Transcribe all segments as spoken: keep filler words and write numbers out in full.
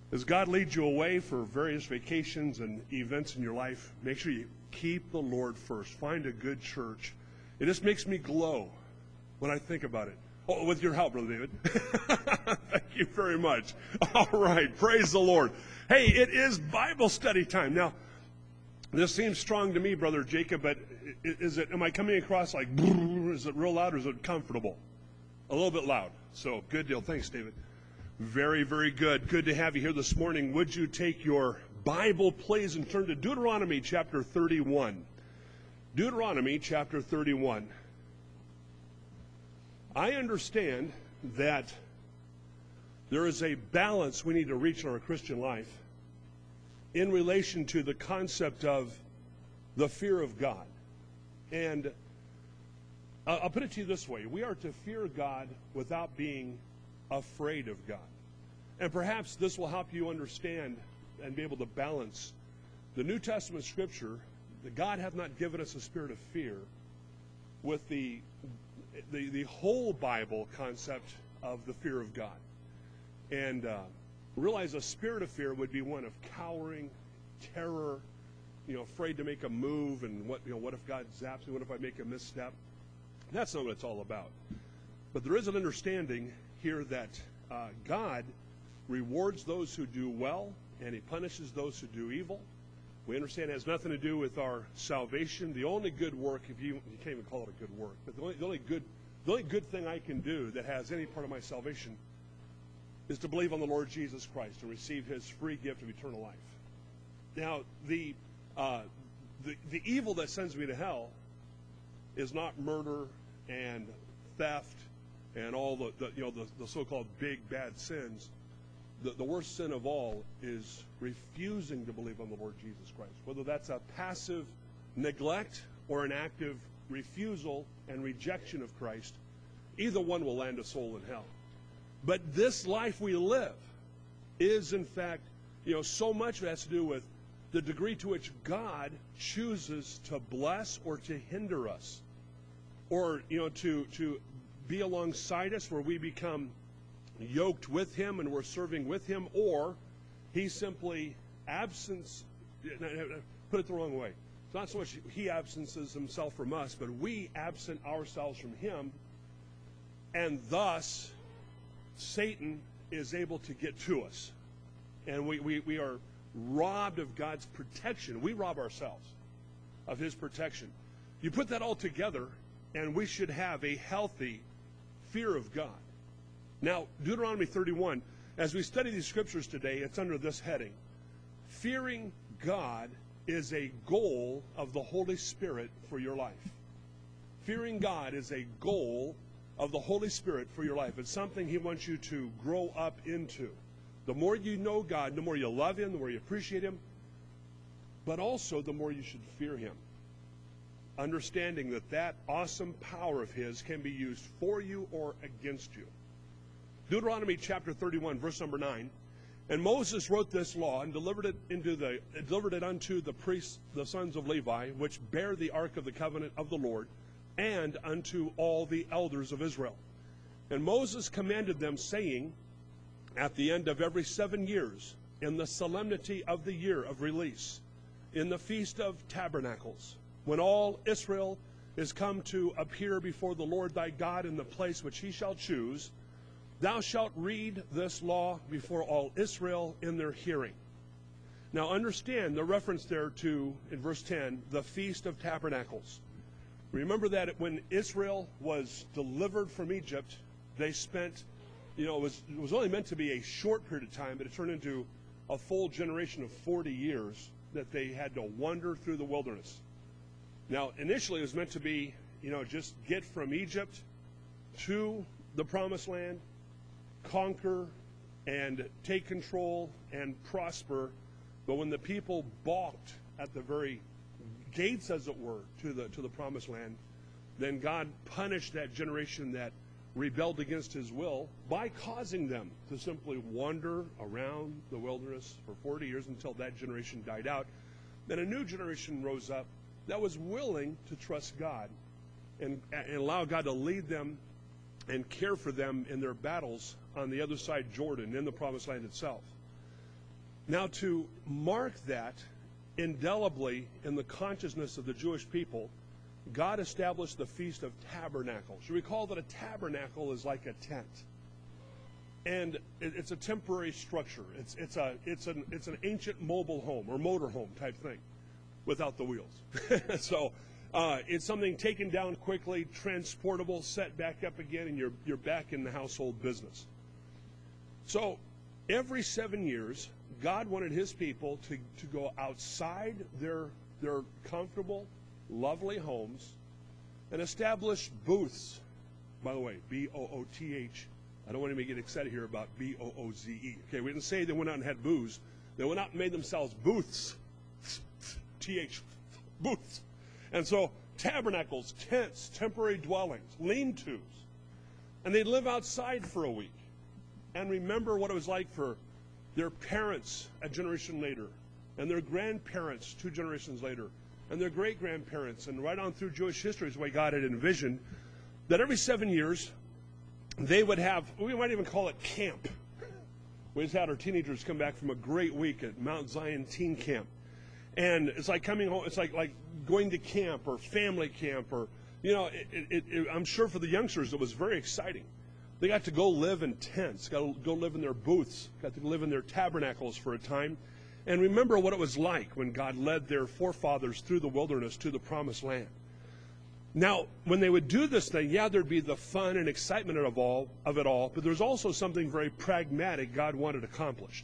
As God leads you away for various vacations and events in your life, make sure you keep the Lord first. Find a good church. It just makes me glow when I think about it. Oh, with your help, Brother David. Thank you very much. All right, praise the Lord. Hey, it is Bible study time. Now, this seems strong to me, Brother Jacob, but is it? Am I coming across like, is it real loud or is it comfortable? A little bit loud. So, good deal. Thanks, David. Very, very good. Good to have you here this morning. Would you take your Bible, please, and turn to Deuteronomy chapter thirty-one. Deuteronomy chapter thirty-one. I understand that there is a balance we need to reach in our Christian life in relation to the concept of the fear of God. And I'll put it to you this way. We are to fear God without being afraid of God. And perhaps this will help you understand and be able to balance the New Testament scripture that God hath not given us a spirit of fear with the, the, the whole Bible concept of the fear of God. And uh, realize a spirit of fear would be one of cowering, terror, you know, afraid to make a move, and what, you know, what if God zaps me? What if I make a misstep? That's not what it's all about. But there is an understanding here that uh, God rewards those who do well, and he punishes those who do evil. We understand it has nothing to do with our salvation. The only good work, if you, you can't even call it a good work, but the only, the only good the only good thing I can do that has any part of my salvation is to believe on the Lord Jesus Christ and receive his free gift of eternal life. Now, the uh, the, the evil that sends me to hell is not murder and theft and all the, the you know the, the so-called big bad sins. The, the worst sin of all is refusing to believe on the Lord Jesus Christ. Whether that's a passive neglect or an active refusal and rejection of Christ, either one will land a soul in hell. But this life we live is, in fact, you know, so much has to do with the degree to which God chooses to bless or to hinder us, or, you know, to to be alongside us where we become yoked with him and we're serving with him, or he simply absence, put it the wrong way. It's not so much he absences himself from us, but we absent ourselves from him, and thus Satan is able to get to us. And we, we, we are robbed of God's protection. We rob ourselves of his protection. You put that all together, and we should have a healthy fear of God. Now, Deuteronomy thirty-one, as we study these scriptures today, it's under this heading. Fearing God is a goal of the Holy Spirit for your life. Fearing God is a goal of the Holy Spirit for your life. It's something he wants you to grow up into. The more you know God, the more you love him, the more you appreciate him, but also the more you should fear him. Understanding that that awesome power of his can be used for you or against you. Deuteronomy chapter thirty-one, verse number nine. And Moses wrote this law and delivered it into the delivered it unto the priests, the sons of Levi, which bear the ark of the covenant of the Lord, and unto all the elders of Israel. And Moses commanded them, saying, at the end of every seven years, in the solemnity of the year of release, in the feast of tabernacles, when all Israel is come to appear before the Lord thy God in the place which he shall choose, thou shalt read this law before all Israel in their hearing. Now understand the reference there to, in verse ten, the Feast of Tabernacles. Remember that when Israel was delivered from Egypt, they spent, you know, it was, it was only meant to be a short period of time, but it turned into a full generation of forty years that they had to wander through the wilderness. Now, initially it was meant to be, you know, just get from Egypt to the Promised Land, conquer and take control and prosper. But when the people balked at the very gates, as it were, to the to the Promised Land, then God punished that generation that rebelled against his will by causing them to simply wander around the wilderness for forty years until that generation died out. Then a new generation rose up that was willing to trust God and, and allow God to lead them and care for them in their battles on the other side of Jordan, in the Promised Land itself. Now, to mark that indelibly in the consciousness of the Jewish people, God established the Feast of Tabernacles. You recall that a tabernacle is like a tent. And it, it's a temporary structure. It's, it's, a, it's, an, it's an ancient mobile home or motor home type thing without the wheels. so uh, it's something taken down quickly, transportable, set back up again, and you're, you're back in the household business. So every seven years, God wanted his people to, to go outside their, their comfortable, lovely homes and establish booths. By the way, B O O T H. I don't want anybody to get excited here about B O O Z E. Okay, we didn't say they went out and had booze. They went out and made themselves booths. T H. Booths. And so tabernacles, tents, temporary dwellings, lean-tos. And they'd live outside for a week and remember what it was like for their parents a generation later, and their grandparents two generations later, and their great-grandparents, and right on through Jewish history is the way God had envisioned that every seven years they would have, we might even call it camp. We just had our teenagers come back from a great week at Mount Zion Teen Camp. And it's like coming home, it's like like going to camp or family camp or, you know, it, it, it, I'm sure for the youngsters it was very exciting. They got to go live in tents, got to go live in their booths, got to live in their tabernacles for a time, and remember what it was like when God led their forefathers through the wilderness to the promised land. Now, when they would do this thing, yeah, there'd be the fun and excitement of all of it all, but there's also something very pragmatic God wanted accomplished.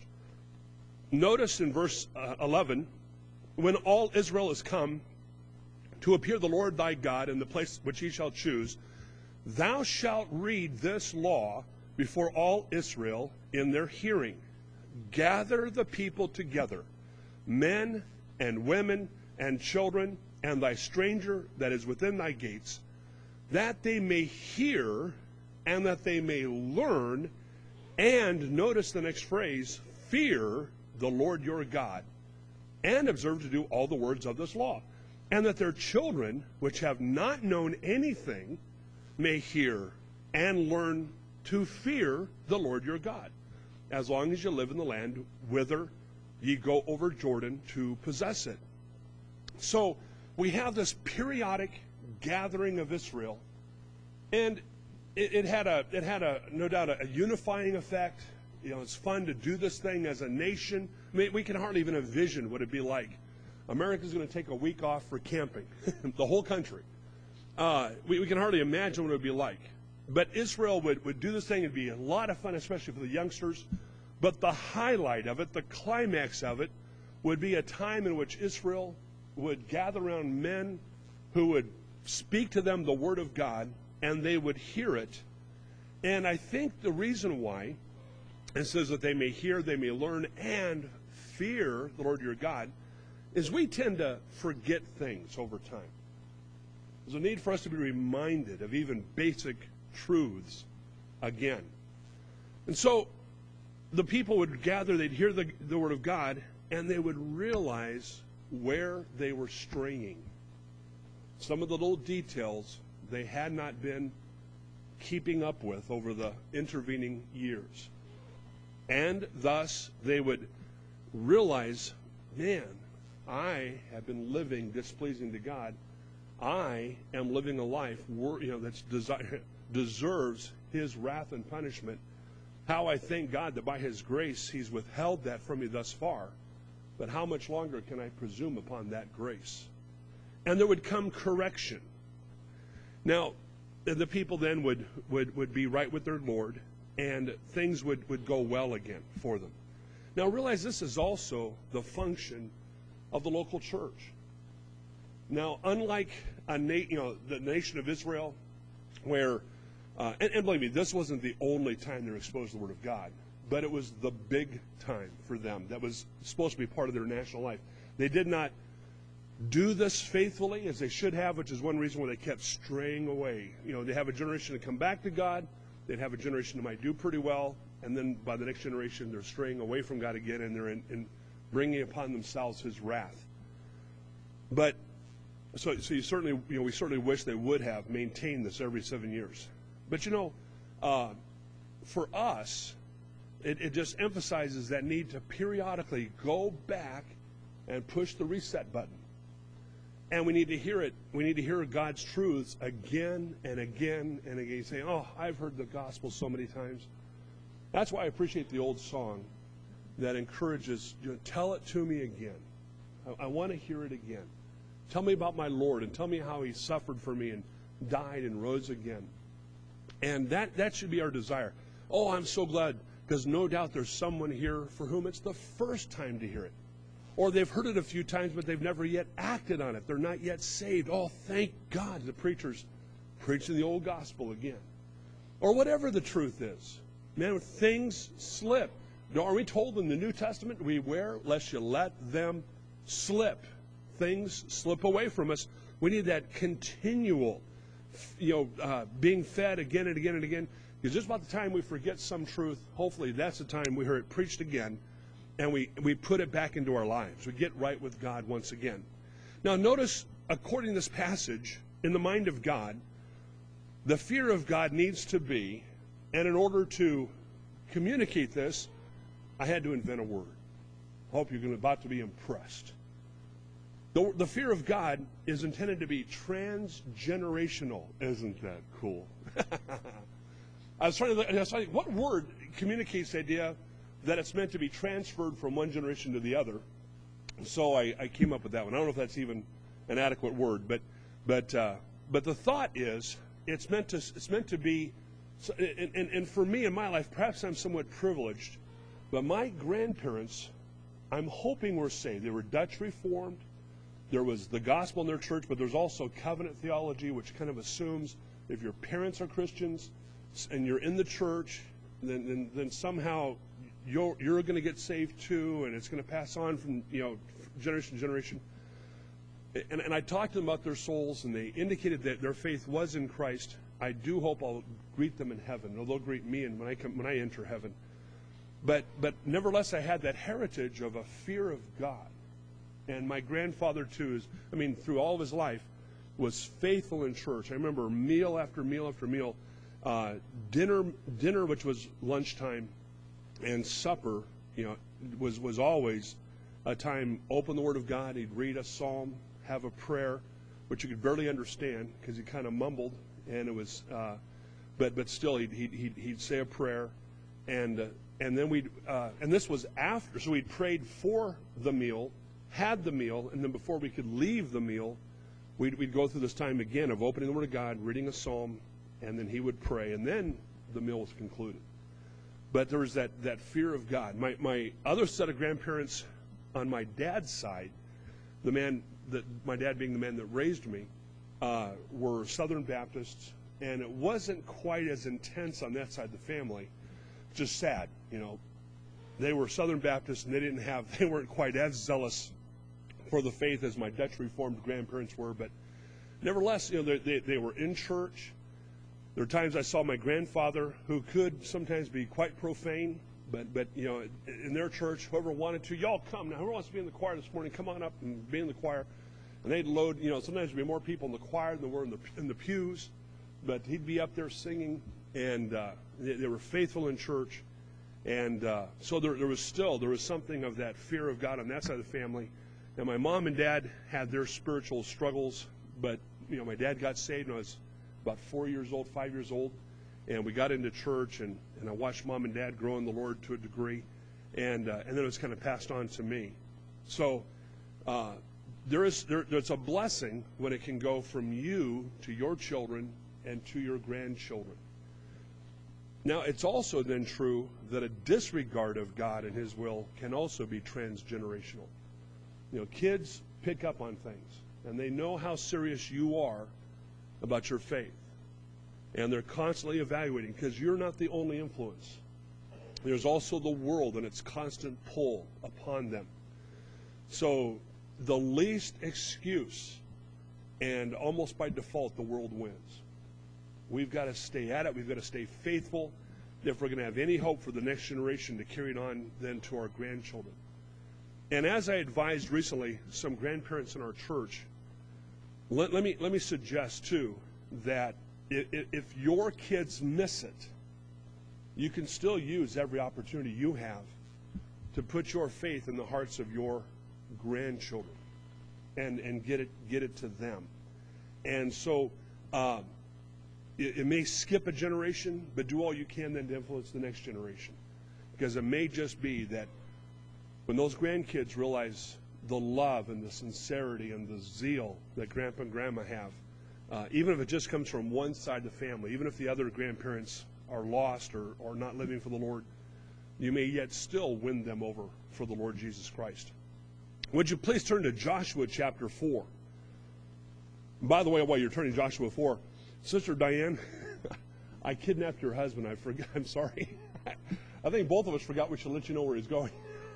Notice in verse uh, eleven, when all Israel is come to appear the Lord thy God in the place which he shall choose, thou shalt read this law before all Israel in their hearing. Gather the people together, men and women and children, and thy stranger that is within thy gates, that they may hear and that they may learn, and notice the next phrase, fear the Lord your God, and observe to do all the words of this law, and that their children, which have not known anything, may hear and learn to fear the Lord your God, as long as you live in the land whither ye go over Jordan to possess it. So we have this periodic gathering of Israel, and it, it had a it had a no doubt a, a unifying effect. You know, it's fun to do this thing as a nation. I mean, we can hardly even envision what it'd be like. America's going to take a week off for camping, the whole country. Uh, we, we can hardly imagine what it would be like. But Israel would, would do this thing. It'd be a lot of fun, especially for the youngsters. But the highlight of it, the climax of it, would be a time in which Israel would gather around men who would speak to them the word of God, and they would hear it. And I think the reason why it says that they may hear, they may learn, and fear the Lord your God, is we tend to forget things over time. There's a need for us to be reminded of even basic truths again. And so the people would gather, they'd hear the, the word of God, and they would realize where they were straying. Some of the little details they had not been keeping up with over the intervening years. And thus they would realize, man, I have been living displeasing to God. I am living a life, you know, that's desi- deserves his wrath and punishment. How I thank God that by his grace he's withheld that from me thus far. But how much longer can I presume upon that grace? And there would come correction. Now, the people then would, would, would be right with their Lord, and things would, would go well again for them. Now, realize this is also the function of the local church. Now, unlike a na- you know, the nation of Israel, where, uh, and, and believe me, this wasn't the only time they were exposed to the Word of God, but it was the big time for them. That was supposed to be part of their national life. They did not do this faithfully as they should have, which is one reason why they kept straying away. You know, they have a generation to come back to God. They'd have a generation that might do pretty well, and then by the next generation, they're straying away from God again, and they're in, in bringing upon themselves his wrath. But so, so you certainly, you know, we certainly wish they would have maintained this every seven years. But you know, uh, for us, it, it just emphasizes that need to periodically go back and push the reset button. And we need to hear it. We need to hear God's truths again and again and again. Saying, oh, I've heard the gospel so many times. That's why I appreciate the old song that encourages, you know, tell it to me again. I, I want to hear it again. Tell me about my Lord and tell me how he suffered for me and died and rose again. And that, that should be our desire. Oh, I'm so glad, because no doubt there's someone here for whom it's the first time to hear it. Or they've heard it a few times, but they've never yet acted on it. They're not yet saved. Oh, thank God the preacher's preaching the old gospel again. Or whatever the truth is. Man, things slip. Are we told in the New Testament, beware lest you let them slip? Things slip away from us. We need that continual, you know, uh, being fed again and again and again. Because just about the time we forget some truth, hopefully that's the time we hear it preached again, and we, we put it back into our lives. We get right with God once again. Now notice, according to this passage, in the mind of God, the fear of God needs to be, and in order to communicate this, I had to invent a word. I hope you're about to be impressed. The, the fear of God is intended to be transgenerational. Isn't that cool? I was trying to, I was trying, what word communicates the idea that it's meant to be transferred from one generation to the other? So I, I came up with that one. I don't know if that's even an adequate word, but but uh, but the thought is it's meant to it's meant to be, and, and, and for me in my life, perhaps I'm somewhat privileged, but my grandparents, I'm hoping were saved. They were Dutch Reformed. There was the gospel in their church, but there's also covenant theology, which kind of assumes if your parents are Christians and you're in the church, then then, then somehow you're you're going to get saved too, and it's going to pass on from, you know, generation to generation. And, and I talked to them about their souls, and they indicated that their faith was in Christ. I do hope I'll greet them in heaven, or they'll greet me and when I come, when I enter heaven. But but nevertheless, I had that heritage of a fear of God. And my grandfather, too, is, I mean, through all of his life, was faithful in church. I remember meal after meal after meal, uh, dinner, dinner, which was lunchtime, and supper, you know, was, was always a time, open the Word of God, he'd read a psalm, have a prayer, which you could barely understand because he kind of mumbled, and it was, uh, but but still, he'd, he'd, he'd, he'd say a prayer, and, uh, and then we'd, uh, and this was after, so we'd prayed for the meal, had the meal, and then before we could leave the meal, we'd, we'd go through this time again of opening the Word of God, reading a psalm, and then he would pray, and then the meal was concluded. But there was that, that fear of God. My, my other set of grandparents on my dad's side, the man that my dad being the man that raised me, uh, were Southern Baptists, and it wasn't quite as intense on that side of the family. Just sad, you know. They were Southern Baptists, and they didn't have, they weren't quite as zealous for the faith as my Dutch Reformed grandparents were, but nevertheless, you know, they, they, they were in church. There were times I saw my grandfather, who could sometimes be quite profane, but, but you know, in their church, whoever wanted to, y'all come. Now, whoever wants to be in the choir this morning, come on up and be in the choir. And they'd load, you know, sometimes there'd be more people in the choir than there were in the, in the pews, but he'd be up there singing, and uh, they, they were faithful in church. And uh, so there, there was still, there was something of that fear of God on that side of the family. Now, my mom and dad had their spiritual struggles, but, you know, my dad got saved when I was about four years old, five years old, and we got into church, and, and I watched mom and dad grow in the Lord to a degree, and uh, and then it was kind of passed on to me. So uh, there is there, there's a blessing when it can go from you to your children and to your grandchildren. Now, it's also then true that a disregard of God and His will can also be transgenerational. You know, kids pick up on things, and they know how serious you are about your faith. And they're constantly evaluating, because you're not the only influence. There's also the world and its constant pull upon them. So the least excuse, and almost by default, the world wins. We've got to stay at it. We've got to stay faithful if we're going to have any hope for the next generation to carry it on then to our grandchildren. And as I advised recently some grandparents in our church, let, let me let me suggest too that if, if your kids miss it, you can still use every opportunity you have to put your faith in the hearts of your grandchildren and, and get it get it to them. And so uh, it, it may skip a generation, but do all you can then to influence the next generation. Because it may just be that when those grandkids realize the love and the sincerity and the zeal that Grandpa and Grandma have, uh, even if it just comes from one side of the family, even if the other grandparents are lost or, or not living for the Lord, you may yet still win them over for the Lord Jesus Christ. Would you please turn to Joshua chapter four? By the way, while you're turning to Joshua four, Sister Diane, I kidnapped your husband. I forgot. I'm sorry. I think both of us forgot we should let you know where he's going.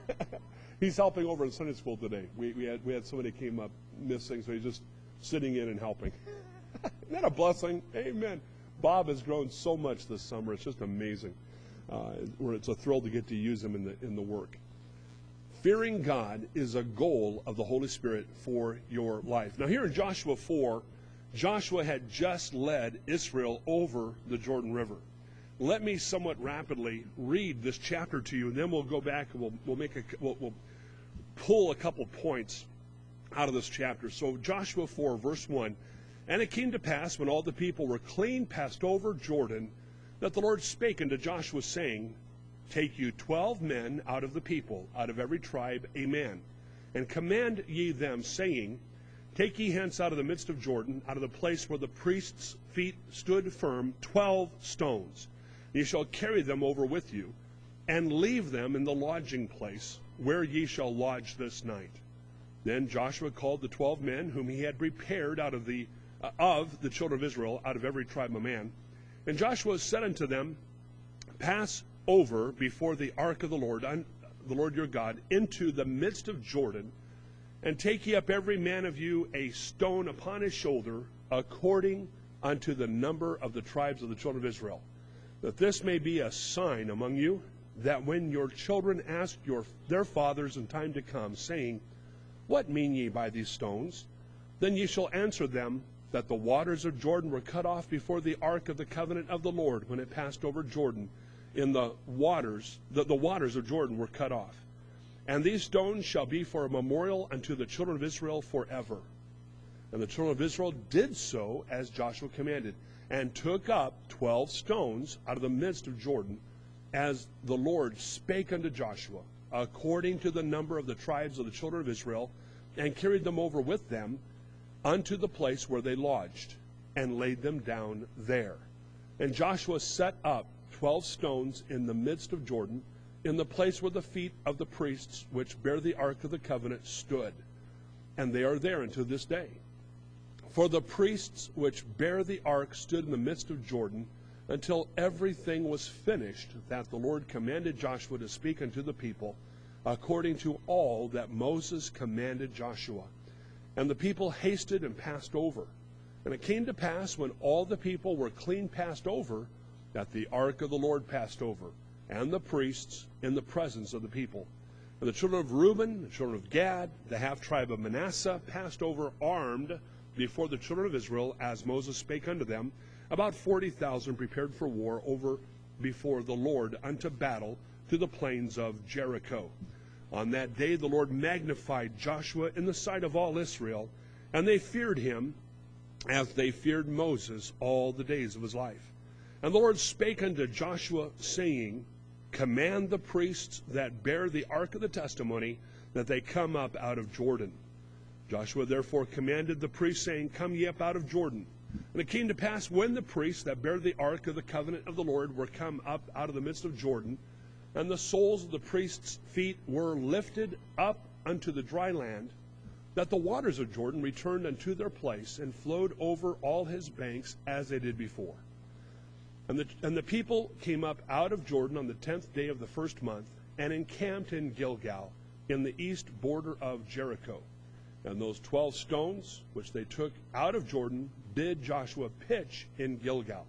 He's helping over in Sunday school today. We, we had we had somebody came up missing, so he's just sitting in and helping. Isn't that a blessing? Amen. Bob has grown so much this summer. It's just amazing. Uh, where it's a thrill to get to use him in the in the work. Fearing God is a goal of the Holy Spirit for your life. Now here in Joshua four, Joshua had just led Israel over the Jordan River. Let me somewhat rapidly read this chapter to you, and then we'll go back and we'll we'll make a we'll, we'll pull a couple points out of this chapter. So Joshua four, verse one, and it came to pass when all the people were clean passed over Jordan, that the Lord spake unto Joshua, saying, Take you twelve men out of the people, out of every tribe a man, and command ye them, saying, Take ye hence out of the midst of Jordan, out of the place where the priests' feet stood firm, twelve stones. Ye shall carry them over with you, and leave them in the lodging place, where ye shall lodge this night. Then Joshua called the twelve men whom he had prepared out of the uh, of the children of Israel, out of every tribe a man. And Joshua said unto them, Pass over before the ark of the Lord, un, the Lord your God, into the midst of Jordan, and take ye up every man of you a stone upon his shoulder, according unto the number of the tribes of the children of Israel, that this may be a sign among you, that when your children ask your their fathers in time to come, saying, What mean ye by these stones? Then ye shall answer them, that the waters of Jordan were cut off before the ark of the covenant of the Lord, when it passed over Jordan. In the waters, the, the waters of Jordan were cut off. And these stones shall be for a memorial unto the children of Israel forever. And the children of Israel did so as Joshua commanded, and took up twelve stones out of the midst of Jordan, as the Lord spake unto Joshua, according to the number of the tribes of the children of Israel, and carried them over with them unto the place where they lodged, and laid them down there. And Joshua set up twelve stones in the midst of Jordan, in the place where the feet of the priests which bear the ark of the covenant stood. And they are there unto this day. For the priests which bear the ark stood in the midst of Jordan, until everything was finished that the Lord commanded Joshua to speak unto the people, according to all that Moses commanded Joshua. And the people hasted and passed over. And it came to pass, when all the people were clean passed over, that the ark of the Lord passed over, and the priests in the presence of the people. And the children of Reuben, the children of Gad, the half-tribe of Manasseh, passed over armed before the children of Israel, as Moses spake unto them, about forty thousand prepared for war over before the Lord unto battle to the plains of Jericho. On that day the Lord magnified Joshua in the sight of all Israel, and they feared him as they feared Moses all the days of his life. And the Lord spake unto Joshua, saying, Command the priests that bear the ark of the testimony, that they come up out of Jordan. Joshua therefore commanded the priests, saying, Come ye up out of Jordan. And it came to pass, when the priests that bear the ark of the covenant of the Lord were come up out of the midst of Jordan, and the soles of the priests' feet were lifted up unto the dry land, that the waters of Jordan returned unto their place, and flowed over all his banks as they did before. And the, and the people came up out of Jordan on the tenth day of the first month, and encamped in Gilgal, in the east border of Jericho. And those twelve stones, which they took out of Jordan, did Joshua pitch in Gilgal.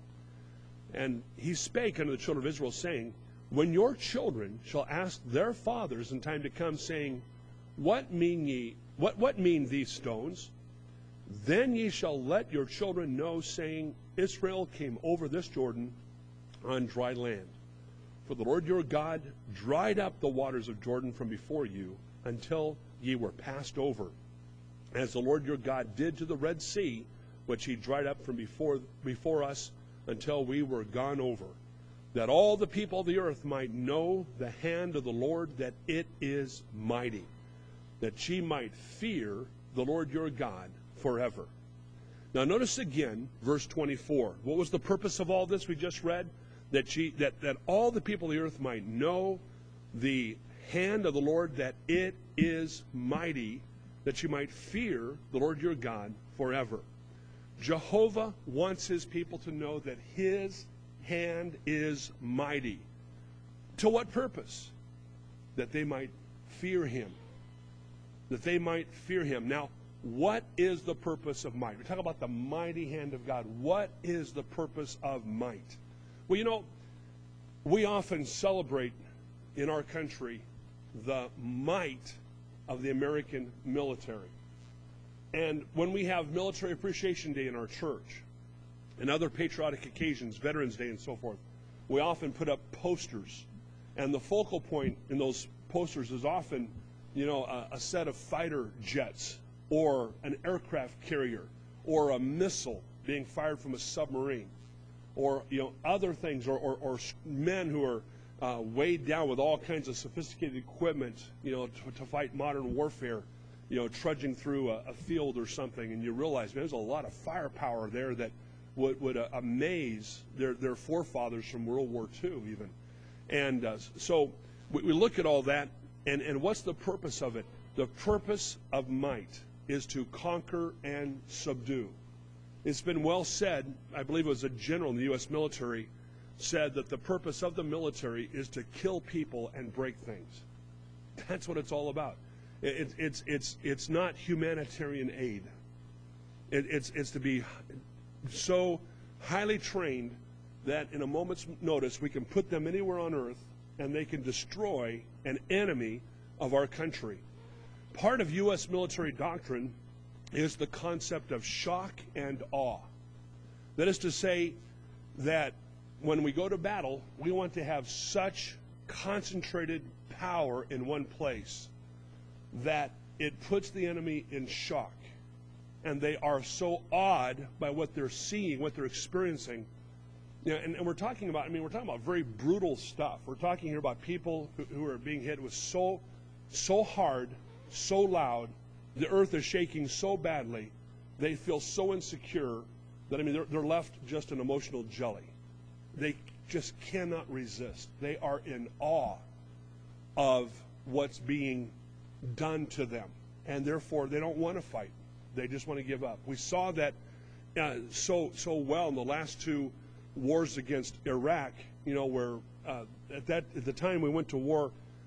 And he spake unto the children of Israel, saying, When your children shall ask their fathers in time to come, saying, What mean ye, what, what mean these stones? Then ye shall let your children know, saying, Israel came over this Jordan on dry land. For the Lord your God dried up the waters of Jordan from before you until ye were passed over, as the Lord your God did to the Red Sea, which he dried up from before, before us until we were gone over, that all the people of the earth might know the hand of the Lord, that it is mighty, that ye might fear the Lord your God forever. Now notice again, verse twenty-four. What was the purpose of all this we just read? That, ye, that, that all the people of the earth might know the hand of the Lord, that it is mighty, that you might fear the Lord your God forever. Jehovah wants his people to know that his hand is mighty. To what purpose? That they might fear him. That they might fear him. Now, what is the purpose of might? We talk about the mighty hand of God. What is the purpose of might? Well, you know, we often celebrate in our country the might of the American military. And when we have Military Appreciation Day in our church and other patriotic occasions, Veterans Day and so forth, we often put up posters. And the focal point in those posters is often, you know, a, a set of fighter jets or an aircraft carrier or a missile being fired from a submarine, or, you know, other things, or, or, or men who are uh, weighed down with all kinds of sophisticated equipment, you know, to, to fight modern warfare, you know, trudging through a, a field or something, and you realize, man, there's a lot of firepower there that would, would uh, amaze their, their forefathers from World War Two even. And uh, so we, we look at all that, and, and what's the purpose of it? The purpose of might is to conquer and subdue. It's been well said, I believe it was a general in the U S military, said that the purpose of the military is to kill people and break things. That's what it's all about. It, it, it's, it's, it's not humanitarian aid. It, it's, it's to be so highly trained that in a moment's notice we can put them anywhere on earth and they can destroy an enemy of our country. Part of U S military doctrine is the concept of shock and awe. That is to say that when we go to battle, we want to have such concentrated power in one place that it puts the enemy in shock. And they are so awed by what they're seeing, what they're experiencing. You know, and, and we're talking about, I mean, we're talking about very brutal stuff. We're talking here about people who, who are being hit with so, so hard, so loud, the earth is shaking so badly, they feel so insecure that, I mean, they're, they're left just an emotional jelly. They just cannot resist. They are in awe of what's being done to them, and therefore they don't want to fight. They just want to give up. We saw that uh, so so well in the last two wars against Iraq, you know, where uh, at that at the time we went to war,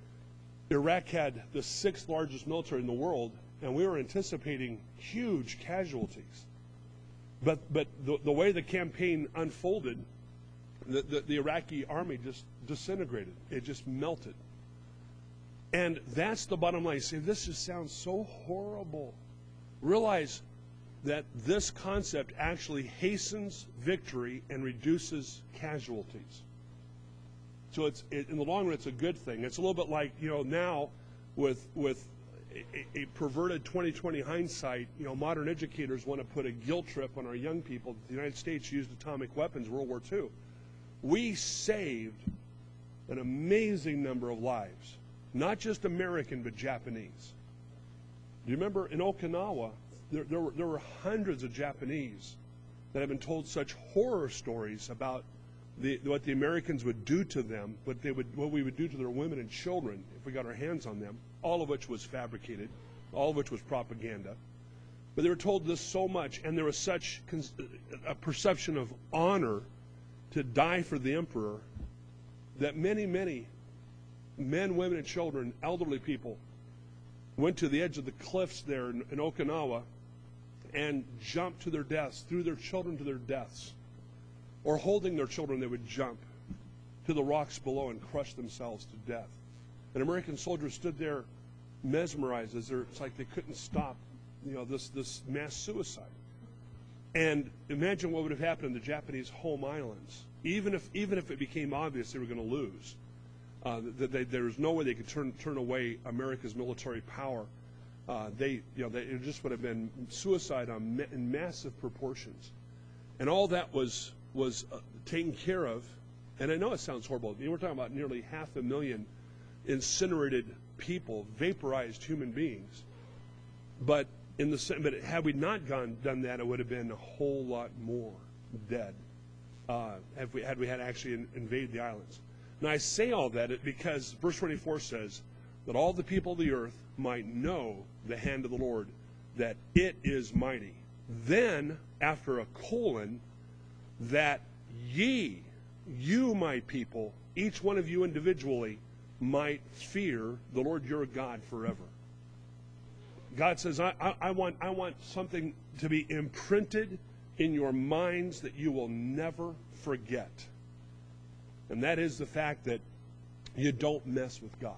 Iraq had the sixth largest military in the world, and we were anticipating huge casualties. But but the, the way the campaign unfolded, the, the, the Iraqi army just disintegrated. It just melted. And that's the bottom line. You say, this just sounds so horrible. Realize that this concept actually hastens victory and reduces casualties. So it's it, in the long run, it's a good thing. It's a little bit like, you know, now with with a, a perverted twenty twenty hindsight, you know, modern educators want to put a guilt trip on our young people. The United States used atomic weapons in World War Two. We saved an amazing number of lives, not just American, but Japanese. Do you remember in Okinawa, there, there, were, there were hundreds of Japanese that have been told such horror stories about the, what the Americans would do to them, what, they would, what we would do to their women and children if we got our hands on them, all of which was fabricated, all of which was propaganda. But they were told this so much, and there was such a perception of honor to die for the emperor that many, many men, women, and children, elderly people, went to the edge of the cliffs there in, in Okinawa and jumped to their deaths, threw their children to their deaths. Or holding their children, they would jump to the rocks below and crush themselves to death. And American soldiers stood there mesmerized as it's like they couldn't stop, you know, this, this mass suicide. And imagine what would have happened in the Japanese home islands, even if, even if it became obvious they were going to lose. Uh, that they, there was no way they could turn turn away America's military power. Uh, they, you know, they, it just would have been suicide on ma- in massive proportions, and all that was was uh, taken care of. And I know it sounds horrible. You know, we're talking about nearly half a million incinerated people, vaporized human beings. But in the but had we not gone done that, it would have been a whole lot more dead. Uh, have we had we had actually in, invaded the islands. Now I say all that because verse twenty-four says that all the people of the earth might know the hand of the Lord, that it is mighty. Then after a colon, that ye, you my people, each one of you individually, might fear the Lord your God forever. God says, I, I, I want I want something to be imprinted in your minds that you will never forget. And that is the fact that you don't mess with God.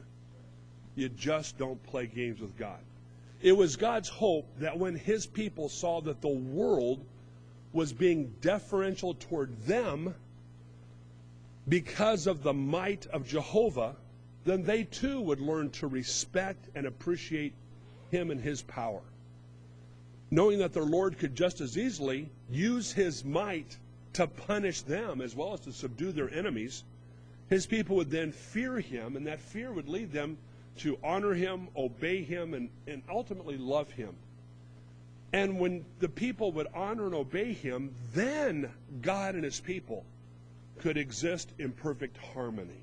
You just don't play games with God. It was God's hope that when his people saw that the world was being deferential toward them because of the might of Jehovah, then they too would learn to respect and appreciate him and his power. Knowing that their Lord could just as easily use his might to punish them as well as to subdue their enemies, his people would then fear him, and that fear would lead them to honor him, obey him, and, and ultimately love him. And when the people would honor and obey him, then God and his people could exist in perfect harmony.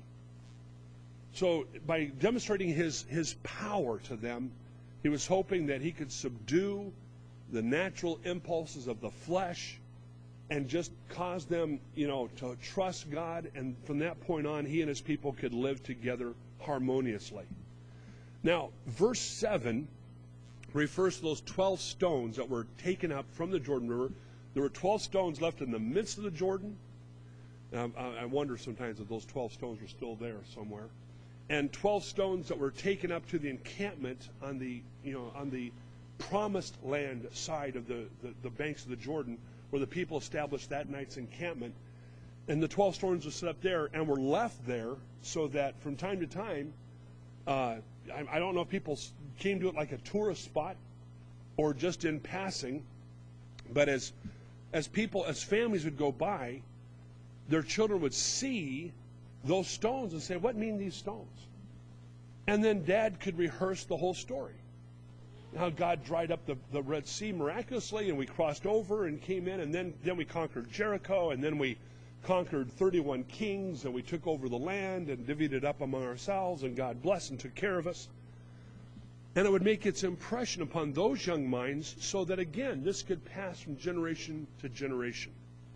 So by demonstrating his, his power to them, he was hoping that he could subdue the natural impulses of the flesh and just cause them, you know, to trust God. And from that point on, he and his people could live together harmoniously. Now, verse seven refers to those twelve stones that were taken up from the Jordan River. There were twelve stones left in the midst of the Jordan. Um, I wonder sometimes if those twelve stones were still there somewhere. And twelve stones that were taken up to the encampment on the, you know, on the promised land side of the, the, the banks of the Jordan, where the people established that night's encampment. And the twelve stones were set up there and were left there so that from time to time, uh, I, I don't know if people came to it like a tourist spot or just in passing, but as as people, as families would go by, their children would see those stones and say, what mean these stones? And then Dad could rehearse the whole story. How God dried up the, the Red Sea miraculously, and we crossed over and came in, and then, then we conquered Jericho, and then we conquered thirty-one kings, and we took over the land and divvied it up among ourselves, and God blessed and took care of us. And it would make its impression upon those young minds so that, again, this could pass from generation to generation.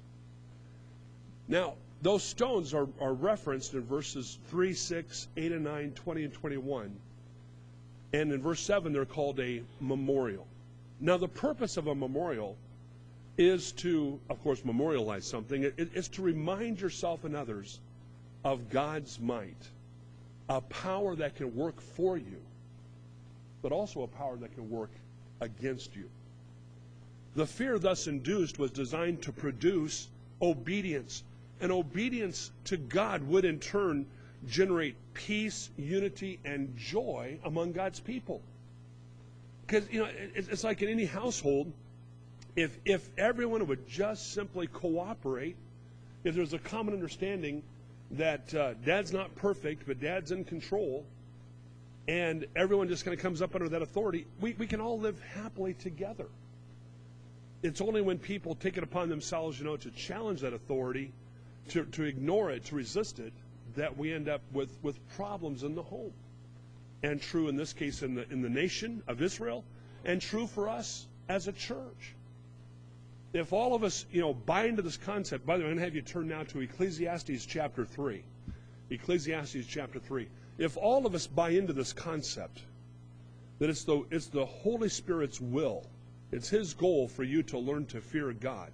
Now, those stones are, are referenced in verses three, six, eight, and nine, twenty, and twenty-one. And in verse seven, they're called a memorial. Now, the purpose of a memorial is to, of course, memorialize something. It, it's to remind yourself and others of God's might, a power that can work for you, but also a power that can work against you. The fear thus induced was designed to produce obedience. And obedience to God would in turn generate peace, unity, and joy among God's people. Because, you know, it, it's like in any household, if if everyone would just simply cooperate, if there's a common understanding that uh, Dad's not perfect, but Dad's in control, and everyone just kind of comes up under that authority, we, we can all live happily together. It's only when people take it upon themselves, you know, to challenge that authority, To, to ignore it, to resist it, that we end up with, with problems in the home. And true in this case in the in the nation of Israel, and true for us as a church. If all of us, you know, buy into this concept, by the way, I'm going to have you turn now to Ecclesiastes chapter three. Ecclesiastes chapter three. If all of us buy into this concept, that it's the it's the Holy Spirit's will, it's his goal for you to learn to fear God,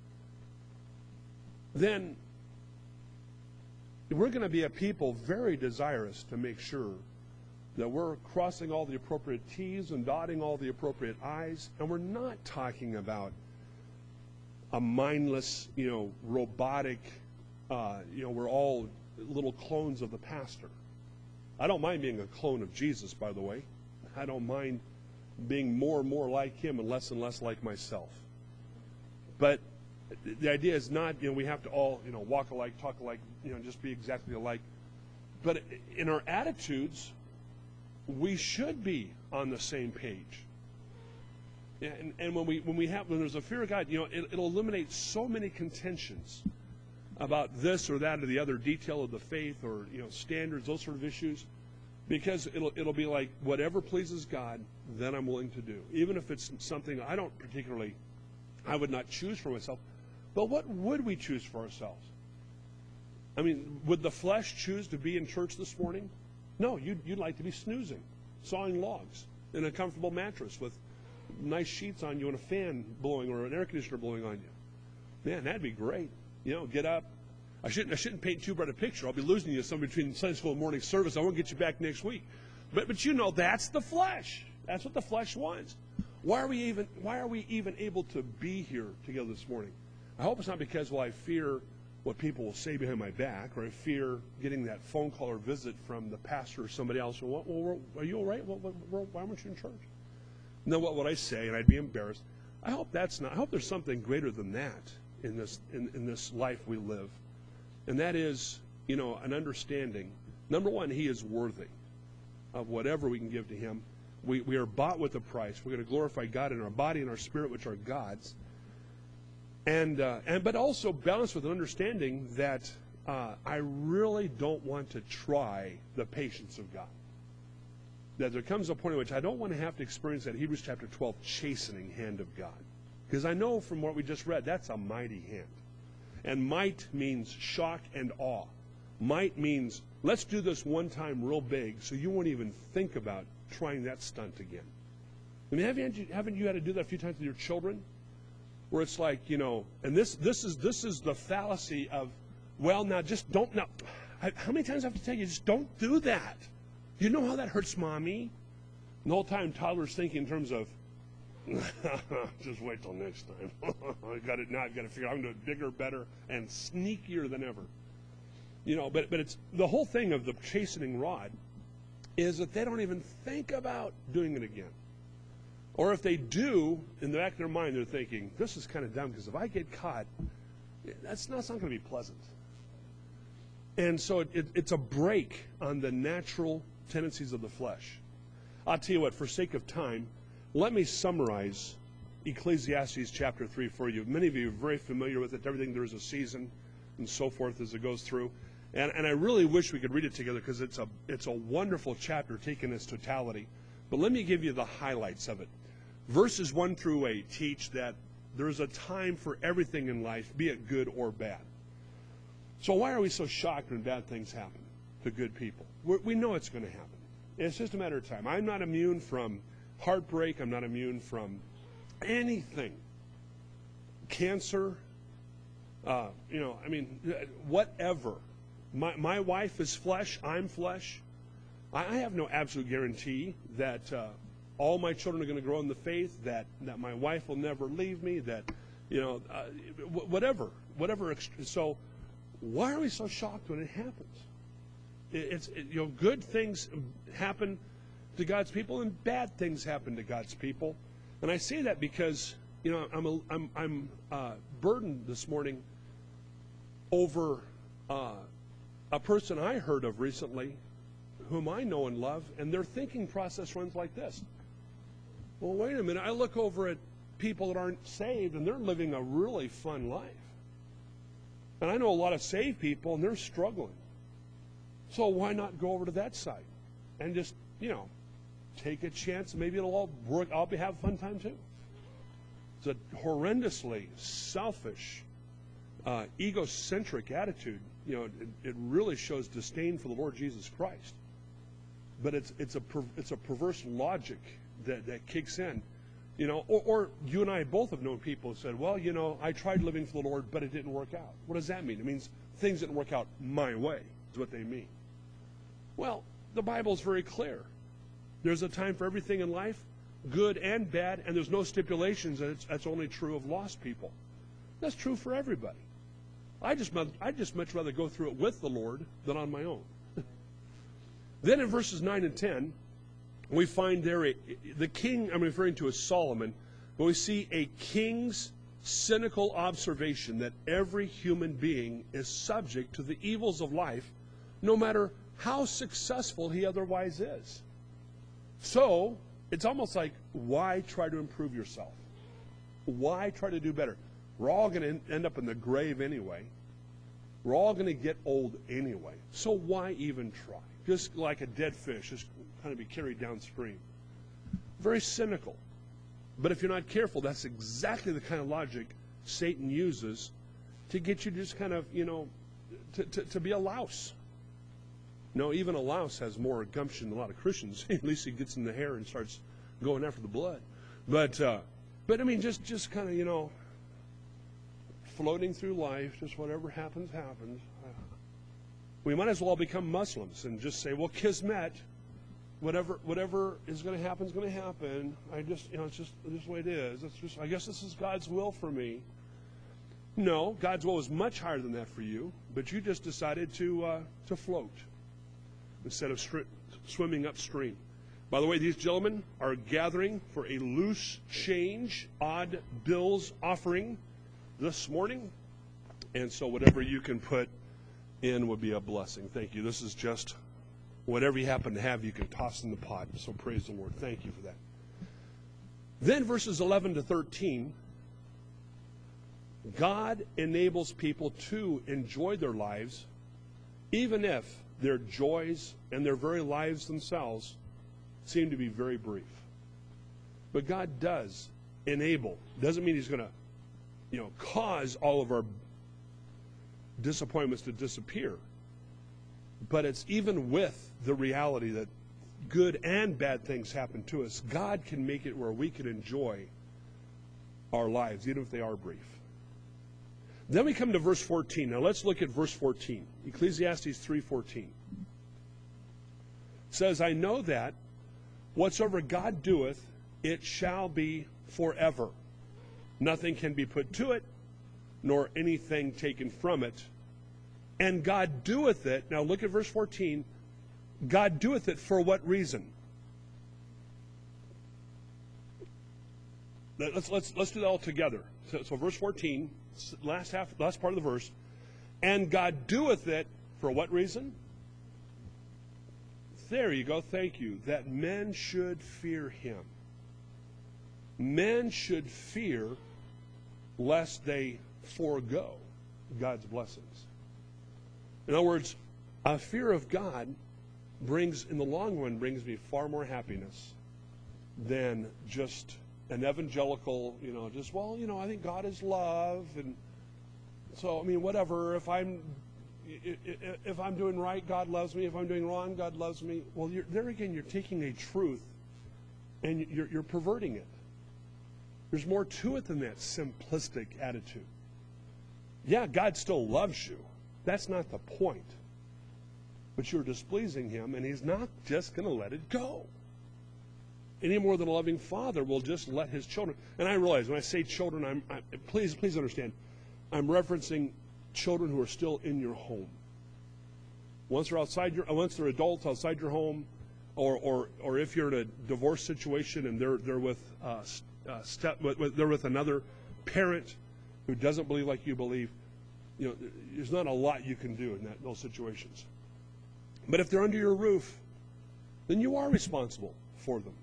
then we're going to be a people very desirous to make sure that we're crossing all the appropriate T's and dotting all the appropriate I's. And we're not talking about a mindless, you know, robotic, uh, you know, we're all little clones of the pastor. I don't mind being a clone of Jesus, by the way. I don't mind being more and more like him and less and less like myself. But the idea is not, you know, we have to all, you know, walk alike, talk alike, you know, just be exactly alike. But in our attitudes, we should be on the same page. And, and when we when we have when there's a fear of God, you know, it, it'll eliminate so many contentions about this or that or the other detail of the faith or, you know, standards, those sort of issues, because it'll it'll be like whatever pleases God, then I'm willing to do, even if it's something I don't particularly, I would not choose for myself. But what would we choose for ourselves? I mean, would the flesh choose to be in church this morning? No, you'd, you'd like to be snoozing, sawing logs in a comfortable mattress with nice sheets on you and a fan blowing or an air conditioner blowing on you. Man, that'd be great. You know, get up. I shouldn't I shouldn't paint too bright a picture. I'll be losing you some between Sunday school and morning service. I won't get you back next week. But but you know, that's the flesh. That's what the flesh wants. Why are we even why are we even able to be here together this morning? I hope it's not because, well, I fear what people will say behind my back, or I fear getting that phone call or visit from the pastor or somebody else. Well, well are you all right? Well, why aren't you in church? No, what would I say? And I'd be embarrassed. I hope that's not. I hope there's something greater than that in this in, in this life we live, and that is, you know, an understanding. Number one, he is worthy of whatever we can give to him. We we are bought with a price. We're going to glorify God in our body and our spirit, which are God's. And uh, and but also balanced with an understanding that uh, I really don't want to try the patience of God. That there comes a point in which I don't want to have to experience that Hebrews chapter twelve chastening hand of God. Because I know from what we just read, that's a mighty hand. And might means shock and awe. Might means, let's do this one time real big so you won't even think about trying that stunt again. I mean, haven't you, haven't you had to do that a few times with your children? Where it's like, you know, and this this is this is the fallacy of, well, now just don't, now, I, how many times I have to tell you, just don't do that. You know how that hurts Mommy? And the whole time toddler's thinking in terms of, just wait till next time. I got it now. I've got to figure out I'm going to do it bigger, better, and sneakier than ever. You know, but but it's the whole thing of the chastening rod is that they don't even think about doing it again. Or if they do, in the back of their mind, they're thinking, this is kind of dumb because if I get caught, that's not, that's not going to be pleasant. And so it, it, it's a break on the natural tendencies of the flesh. I'll tell you what, for sake of time, let me summarize Ecclesiastes chapter three for you. Many of you are very familiar with it. Everything, there's a season and so forth as it goes through. And, and I really wish we could read it together because it's a, it's a wonderful chapter taken in its totality. But let me give you the highlights of it. Verses one through eight teach that there's a time for everything in life, be it good or bad. So why are we so shocked when bad things happen to good people? We're, we know it's going to happen. It's just a matter of time. I'm not immune from heartbreak. I'm not immune from anything. Cancer, uh, you know, I mean, whatever. My, my wife is flesh. I'm flesh. I, I have no absolute guarantee that uh, all my children are going to grow in the faith, that, that my wife will never leave me, that, you know, uh, whatever, whatever. So why are we so shocked when it happens? It, it's, it, you know, good things happen to God's people and bad things happen to God's people. And I say that because, you know, I'm, a, I'm, I'm uh, burdened this morning over uh, a person I heard of recently whom I know and love, and their thinking process runs like this. Well, wait a minute. I look over at people that aren't saved, and they're living a really fun life. And I know a lot of saved people, and they're struggling. So why not go over to that side and just, you know, take a chance? Maybe it'll all work. I'll be have a fun time too. It's a horrendously selfish, uh, egocentric attitude. You know, it, it really shows disdain for the Lord Jesus Christ. But it's it's a per, it's a perverse logic that, that kicks in, you know. Or, or you and I both have known people who said, "Well, you know, I tried living for the Lord, but it didn't work out." What does that mean? It means things didn't work out my way. Is what they mean. Well, the Bible's very clear. There's a time for everything in life, good and bad, and there's no stipulations that it's, that's only true of lost people. That's true for everybody. I just, I just much rather go through it with the Lord than on my own. Then in verses nine and ten, we find there a, the king, I'm referring to as Solomon, but we see a king's cynical observation that every human being is subject to the evils of life, no matter how successful he otherwise is. So, it's almost like, why try to improve yourself? Why try to do better? We're all going to end up in the grave anyway. We're all going to get old anyway. So why even try? Just like a dead fish, just kind of be carried downstream. Very cynical. But if you're not careful, that's exactly the kind of logic Satan uses to get you to just kind of, you know, to, to, to be a louse. No, even a louse has more gumption than a lot of Christians. At least he gets in the hair and starts going after the blood. But, uh, but I mean, just, just kind of, you know, floating through life, just whatever happens, happens. Uh, we might as well become Muslims and just say, well, Kismet, whatever whatever is going to happen is going to happen. I just, you know, it's just, just the way it is. It's just, I guess this is God's will for me. No, God's will is much higher than that for you, but you just decided to uh, to float instead of stri- swimming upstream. By the way, these gentlemen are gathering for a loose change, odd bills offering this morning, and so whatever you can put in would be a blessing. Thank you. This is just whatever you happen to have, you can toss in the pot. So praise the Lord. Thank you for that. Then verses eleven to thirteen, God enables people to enjoy their lives, even if their joys and their very lives themselves seem to be very brief. But God does enable. Doesn't mean he's going to, you know, cause all of our disappointments to disappear. But it's even with the reality that good and bad things happen to us, God can make it where we can enjoy our lives, even if they are brief. Then we come to verse fourteen. Now let's look at verse fourteen. Ecclesiastes three fourteen. It says, I know that whatsoever God doeth, it shall be forever. Nothing can be put to it, nor anything taken from it. And God doeth it, now look at verse fourteen, God doeth it for what reason? Let's, let's, let's do that all together. So, so verse fourteen, last half, last part of the verse, and God doeth it for what reason? There you go, thank you. That men should fear him. Men should fear lest they forego God's blessings. In other words, a fear of God brings, in the long run, brings me far more happiness than just an evangelical, you know, just, well, you know, I think God is love, and so, I mean, whatever, if I'm if I'm doing right, God loves me. If I'm doing wrong, God loves me. Well, you're, there again, you're taking a truth and you're, you're perverting it. There's more to it than that simplistic attitude. Yeah, God still loves you. That's not the point. But you're displeasing him, and he's not just going to let it go. Any more than a loving father will just let his children. And I realize when I say children, I'm, I, please, please understand, I'm referencing children who are still in your home. Once they're outside your, once they're adults outside your home, or or or if you're in a divorce situation and they're they're with uh, uh, step, with, they're with another parent who doesn't believe like you believe, you know, there's not a lot you can do in that those situations. But if they're under your roof, then you are responsible for them.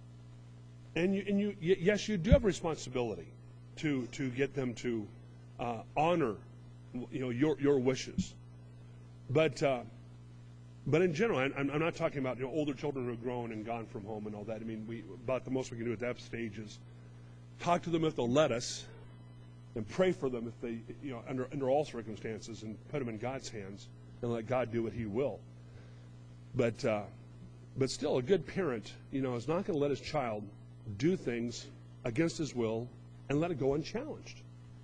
And you and you yes, you do have a responsibility to to get them to uh, honor, you know, your your wishes, but uh, but in general, I'm, I'm not talking about, you know, older children who have grown and gone from home and all that. I mean, we about the most we can do at that stage is talk to them if they'll let us, and pray for them if they, you know, under under all circumstances, and put them in God's hands and let God do what He will. But uh, but still, a good parent, you know, is not going to let his child do things against his will and let it go unchallenged.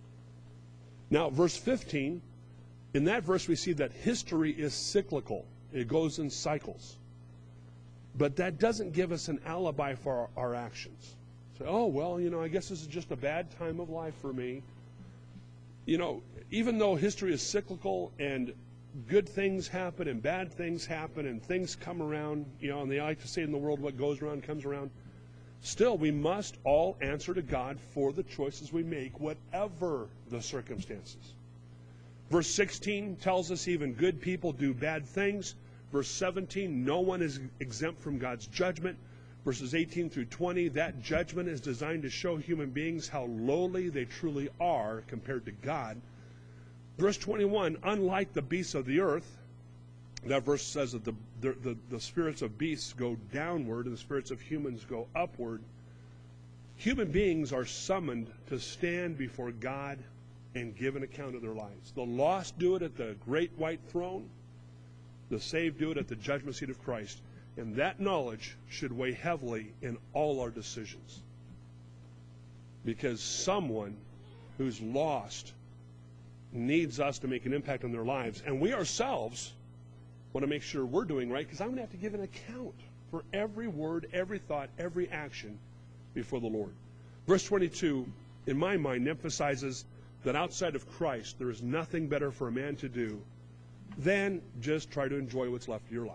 Now, verse fifteen, in that verse we see that history is cyclical. It goes in cycles. But that doesn't give us an alibi for our, our actions. So, oh, well, you know, I guess this is just a bad time of life for me. You know, even though history is cyclical and good things happen and bad things happen and things come around, you know, and they like to say in the world, what goes around comes around, still we must all answer to God for the choices we make, whatever the circumstances. Verse sixteen tells us even good people do bad things. Verse seventeen, no one is exempt from God's judgment. Verses eighteen through twenty, that judgment is designed to show human beings how lowly they truly are compared to God. Verse twenty-one, unlike the beasts of the earth, that verse says that the, the, the, the spirits of beasts go downward and the spirits of humans go upward. Human beings are summoned to stand before God and give an account of their lives. The lost do it at the great white throne. The saved do it at the judgment seat of Christ. And that knowledge should weigh heavily in all our decisions. Because someone who's lost needs us to make an impact on their lives. And we ourselves want to make sure we're doing right, because I'm going to have to give an account for every word, every thought, every action before the Lord. Verse twenty-two, in my mind, emphasizes that outside of Christ, there is nothing better for a man to do than just try to enjoy what's left of your life.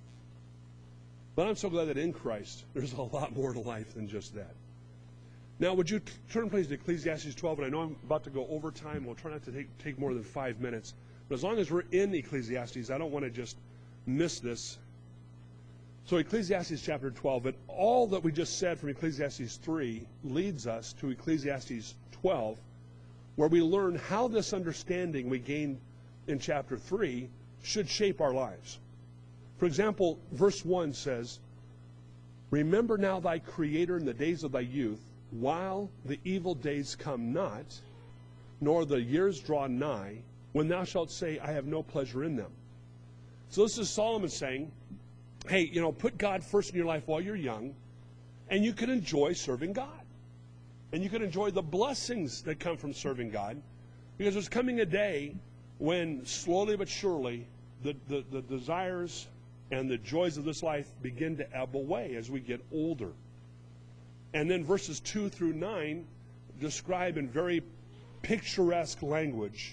But I'm so glad that in Christ, there's a lot more to life than just that. Now, would you t- turn, please, to Ecclesiastes twelve? And I know I'm about to go over time. We'll try not to take, take more than five minutes. But as long as we're in Ecclesiastes, I don't want to just miss this. So Ecclesiastes chapter twelve, and all that we just said from Ecclesiastes three leads us to Ecclesiastes twelve, where we learn how this understanding we gained in chapter three should shape our lives. For example, verse one says, remember now thy Creator in the days of thy youth, while the evil days come not, nor the years draw nigh, when thou shalt say, I have no pleasure in them. So this is Solomon saying, hey, you know, put God first in your life while you're young, and you can enjoy serving God. And you can enjoy the blessings that come from serving God, because there's coming a day when slowly but surely the, the, the desires and the joys of this life begin to ebb away as we get older. And then verses two through nine describe in very picturesque language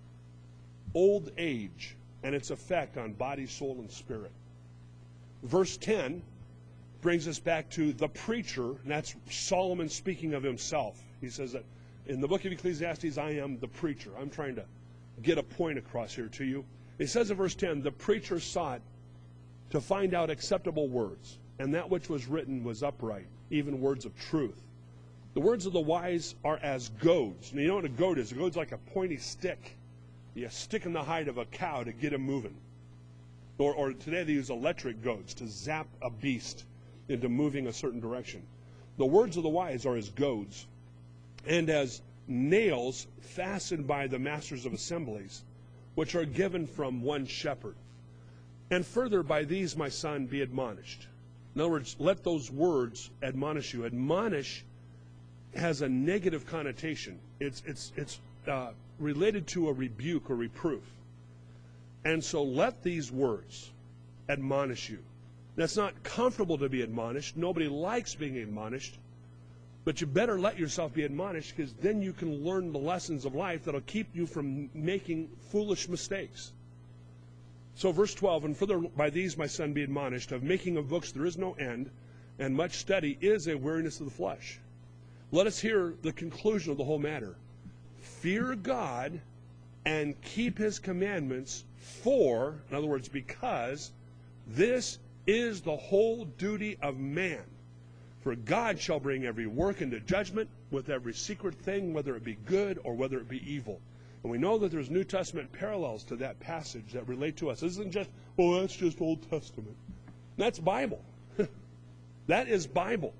old age and its effect on body, soul, and spirit. Verse ten brings us back to the preacher, and that's Solomon speaking of himself. He says that in the book of Ecclesiastes, I am the preacher. I'm trying to get a point across here to you. He says in verse ten, the preacher sought to find out acceptable words, and that which was written was upright, even words of truth. The words of the wise are as goads. And you know what a goad is? A goad's like a pointy stick. You stick in the hide of a cow to get him moving. Or, or today they use electric goads to zap a beast into moving a certain direction. The words of the wise are as goads, and as nails fastened by the masters of assemblies, which are given from one shepherd. And further, by these, my son, be admonished. In other words, let those words admonish you. Admonish has a negative connotation. It's, it's, it's uh, related to a rebuke or reproof. And so let these words admonish you. That's not comfortable to be admonished. Nobody likes being admonished. But you better let yourself be admonished, because then you can learn the lessons of life that'll keep you from making foolish mistakes. So verse twelve, and further, by these, my son, be admonished, of making of books there is no end, and much study is a weariness of the flesh. Let us hear the conclusion of the whole matter. Fear God and keep his commandments, for, in other words, because this is the whole duty of man. For God shall bring every work into judgment with every secret thing, whether it be good or whether it be evil. And we know that there's New Testament parallels to that passage that relate to us. This isn't just, oh, that's just Old Testament. That's Bible. That is Bible.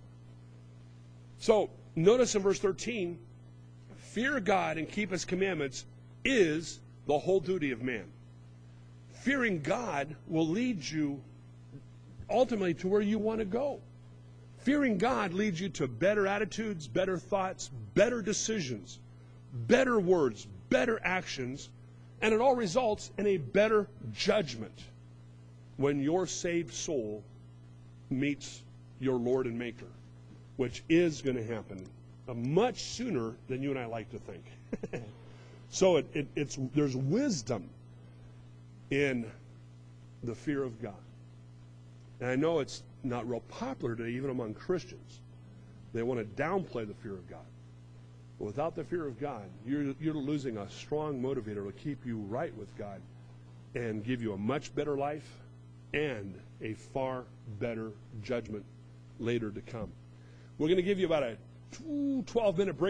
So notice in verse thirteen, fear God and keep his commandments is the whole duty of man. Fearing God will lead you ultimately to where you want to go. Fearing God leads you to better attitudes, better thoughts, better decisions, better words, better actions, and it all results in a better judgment when your saved soul meets your Lord and Maker, which is going to happen uh, much sooner than you and I like to think. So it, it, it's there's wisdom in the fear of God. And I know it's not real popular today, even among Christians. They want to downplay the fear of God. But without the fear of God, you're, you're losing a strong motivator to keep you right with God and give you a much better life and a far better judgment later to come. We're going to give you about a twelve-minute break.